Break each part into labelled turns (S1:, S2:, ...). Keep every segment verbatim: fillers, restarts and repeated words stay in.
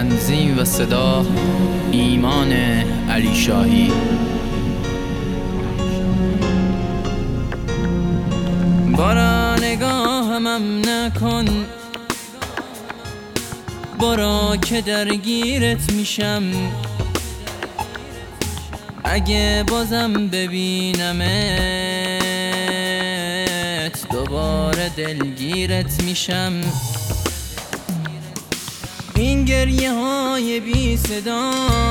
S1: تنظیم و صدا ایمان علی شاهی.
S2: برا نگاهمم نکن، برا که درگیرت میشم. اگه بازم ببینمت دوباره دلگیرت میشم. این گریه های بی صدا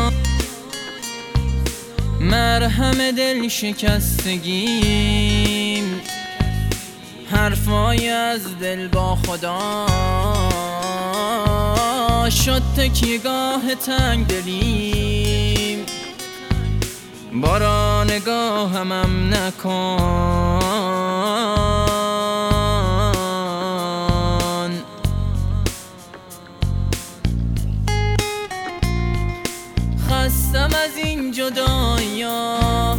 S2: مرهم دل شکستگیم، حرفای از دل با خدا شد تکیه‌گاه تنگ دلیم. برا نگاهمم نکن، خستم از این جدایا،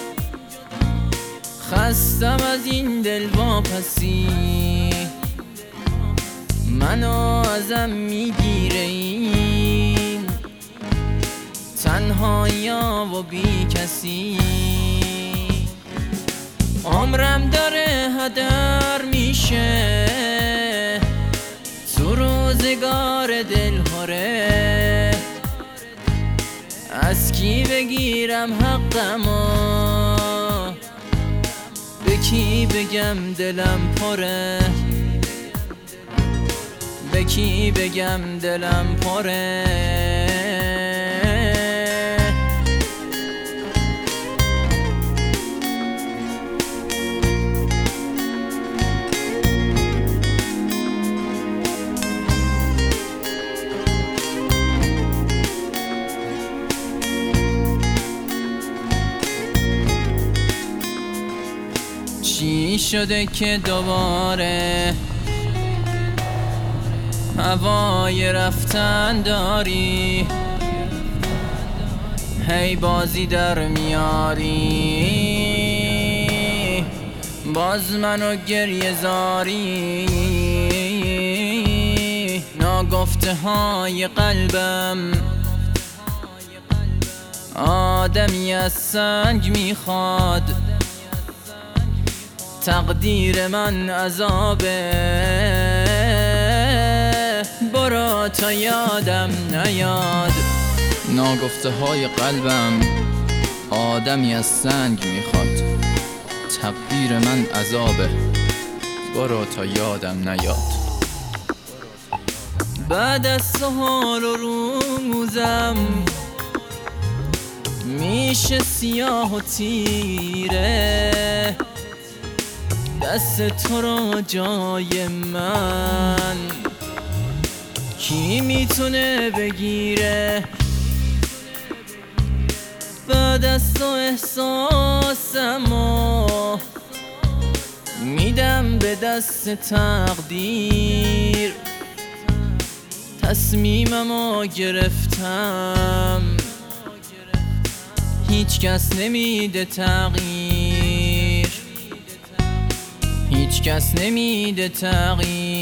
S2: خستم از این دل واپسی. منو ازم میگیره این تنهایا و بی کسی. عمرم داره هدر میشه تو روزگار دلهوره. از کی بگیرم حقمو، به کی بگم دلم پره، به کی بگم دلم پره. چی شده که دوباره هوای رفتن داری؟ هی بازی در میاری، باز منو گریه زاری. ناگفته های قلبم آدمی از سنگ میخواد. تقدیر من عذابه، برو تا یادم نیاد.
S1: ناگفته های قلبم آدمی از سنگ میخواد. تقدیر من عذابه، برو تا یادم نیاد.
S2: بعد از سهال و روزم میشه سیاه و تیره. دست تو رو جای من کی میتونه بگیره؟ بعد از تو احساسمو میدم به دست تقدیر. تصمیممو گرفتم، هیچ کس نمیده تغییر، هیچ کس نمیده تغییر.